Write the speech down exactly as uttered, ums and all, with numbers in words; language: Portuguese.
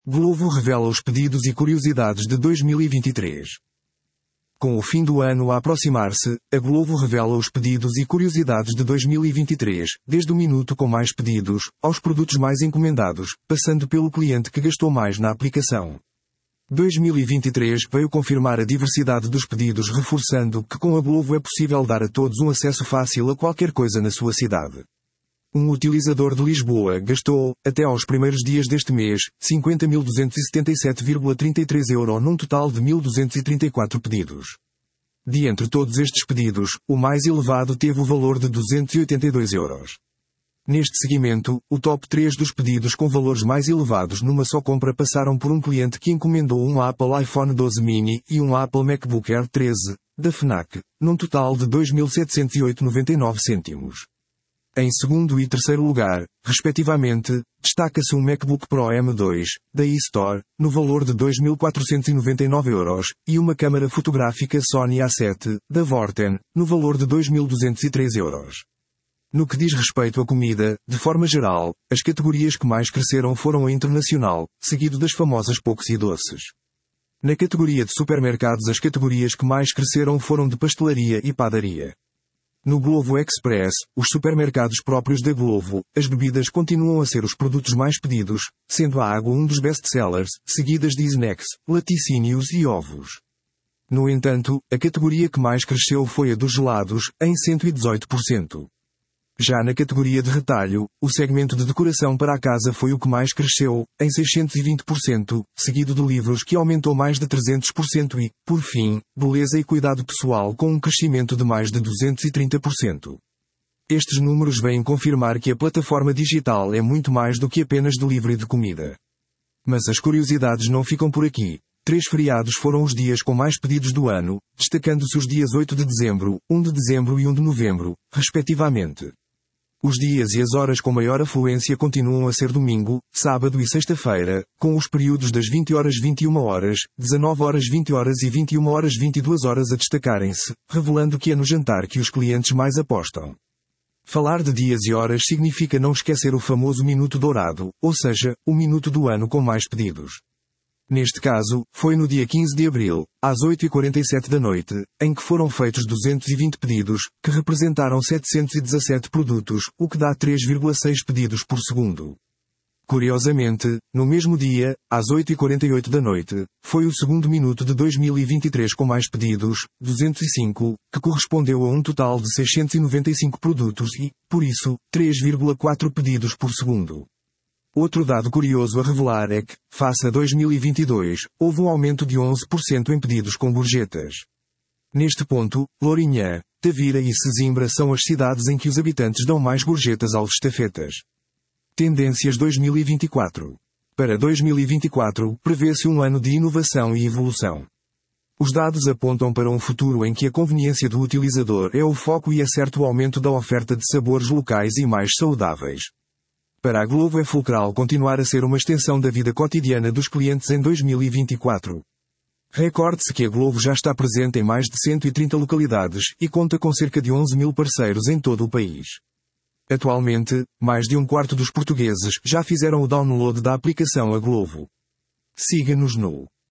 Glovo revela os pedidos e curiosidades de dois mil e vinte e três. Com o fim do ano a aproximar-se, a Glovo revela os pedidos e curiosidades de dois mil e vinte e três, desde o minuto com mais pedidos, aos produtos mais encomendados, passando pelo cliente que gastou mais na aplicação. dois mil e vinte e três veio confirmar a diversidade dos pedidos, reforçando que com a Glovo é possível dar a todos um acesso fácil a qualquer coisa na sua cidade. Um utilizador de Lisboa gastou, até aos primeiros dias deste mês, cinquenta mil duzentos e setenta e sete vírgula trinta e três euros num total de mil duzentos e trinta e quatro pedidos. De entre todos estes pedidos, o mais elevado teve o valor de duzentos e oitenta e dois euros. Neste seguimento, o top três dos pedidos com valores mais elevados numa só compra passaram por um cliente que encomendou um Apple iPhone doze mini e um Apple MacBook Air treze, da FNAC, num total de dois mil setecentos e oito vírgula noventa e nove cêntimos. Em segundo e terceiro lugar, respectivamente, destaca-se um MacBook Pro M dois, da eStore, no valor de dois mil quatrocentos e noventa e nove euros, e uma câmara fotográfica Sony A sete, da Vorten, no valor de dois mil duzentos e três euros. No que diz respeito à comida, de forma geral, as categorias que mais cresceram foram a internacional, seguido das famosas poucos e doces. Na categoria de supermercados, as categorias que mais cresceram foram de pastelaria e padaria. No Glovo Express, os supermercados próprios da Glovo, as bebidas continuam a ser os produtos mais pedidos, sendo a água um dos best-sellers, seguidas de snacks, laticínios e ovos. No entanto, a categoria que mais cresceu foi a dos gelados, em cento e dezoito por cento. Já na categoria de retalho, o segmento de decoração para a casa foi o que mais cresceu, em seiscentos e vinte por cento, seguido de livros que aumentou mais de trezentos por cento e, por fim, beleza e cuidado pessoal com um crescimento de mais de duzentos e trinta por cento. Estes números vêm confirmar que a plataforma digital é muito mais do que apenas delivery de comida. Mas as curiosidades não ficam por aqui. Três feriados foram os dias com mais pedidos do ano, destacando-se os dias oito de dezembro, um de dezembro e um de novembro, respectivamente. Os dias e as horas com maior afluência continuam a ser domingo, sábado e sexta-feira, com os períodos das vinte horas vinte e uma horas, dezanove horas vinte horas e vinte e uma horas vinte e duas horas a destacarem-se, revelando que é no jantar que os clientes mais apostam. Falar de dias e horas significa não esquecer o famoso minuto dourado, ou seja, o minuto do ano com mais pedidos. Neste caso, foi no dia quinze de abril, às oito e quarenta e sete da noite, em que foram feitos duzentos e vinte pedidos, que representaram setecentos e dezassete produtos, o que dá três vírgula seis pedidos por segundo. Curiosamente, no mesmo dia, às oito e quarenta e oito da noite, foi o segundo minuto de dois mil e vinte e três com mais pedidos, duzentos e cinco, que correspondeu a um total de seiscentos e noventa e cinco produtos e, por isso, três vírgula quatro pedidos por segundo. Outro dado curioso a revelar é que, face a dois mil e vinte e dois, houve um aumento de onze por cento em pedidos com gorjetas. Neste ponto, Lourinhã, Tavira e Sesimbra são as cidades em que os habitantes dão mais gorjetas aos estafetas. Tendências dois mil e vinte e quatro. Para dois mil e vinte e quatro, prevê-se um ano de inovação e evolução. Os dados apontam para um futuro em que a conveniência do utilizador é o foco e é certo o aumento da oferta de sabores locais e mais saudáveis. Para a Glovo é fulcral continuar a ser uma extensão da vida cotidiana dos clientes em dois mil e vinte e quatro. Recorde-se que a Glovo já está presente em mais de cento e trinta localidades e conta com cerca de onze mil parceiros em todo o país. Atualmente, mais de um quarto dos portugueses já fizeram o download da aplicação A Glovo. Siga-nos no